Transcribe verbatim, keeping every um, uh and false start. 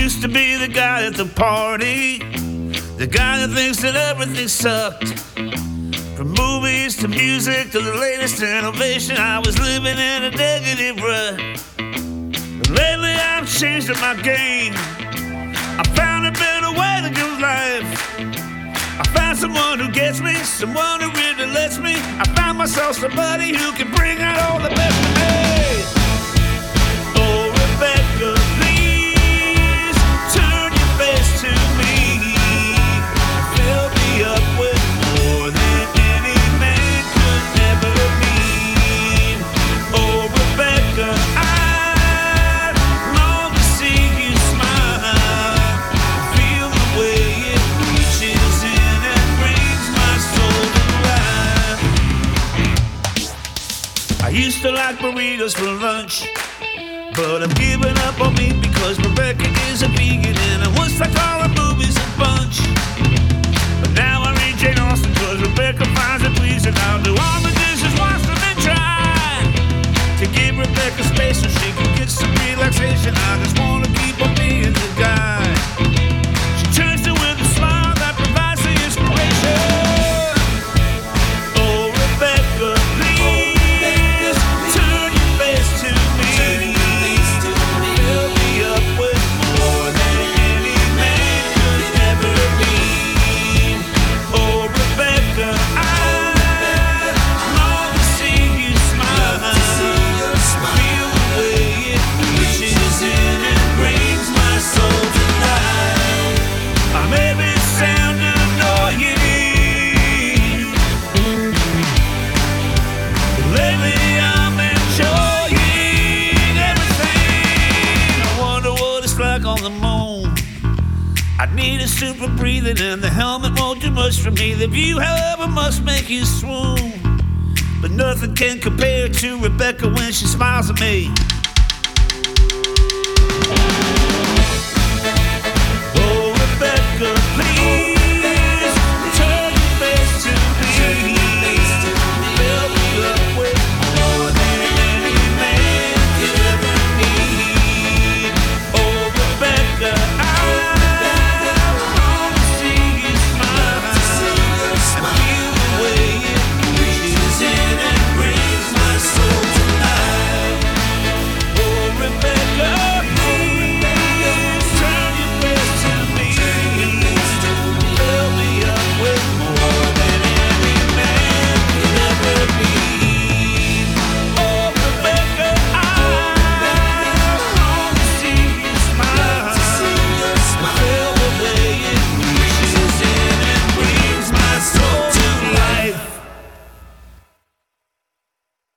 used to be the guy at the party, the guy that thinks that everything sucked. From movies to music to the latest innovation, I was living in a negative rut. But lately I've changed up my game. I found a better way to do life. I found someone who gets me, someone who really lets me. I found myself somebody who can bring out all the best in me. Oh, Rebecca, please turn your face to me. Fill me up with more than any man could ever need. Oh, Rebecca, I long to see you smile. Feel the way it reaches in and brings my soul to life. I used to like burritos for lunch, but I'm giving up on meat because Rebecca is a vegan, and I once liked all her movies a bunch. But now I read Jane Austen because Rebecca finds it pleasing. I'll do all the dishes, wash them and try to give Rebecca space so she can get some relaxation. I just wanna keep on being the guy she turns to with a smile that provides the inspiration. Oh, Rebecca, please turn your face to me. Fill me up with more than any man could ever need. Oh, Rebecca, I long to see you smile. Feel the way it reaches in and brings my soul to life. I may be sound annoying. Lately I'm enjoying everything. I wonder what it's like on the moon. I need a super breathing, and the helmet won't do much for me. The view, however, must make you swoon. But nothing can compare to Rebecca when she smiles at me.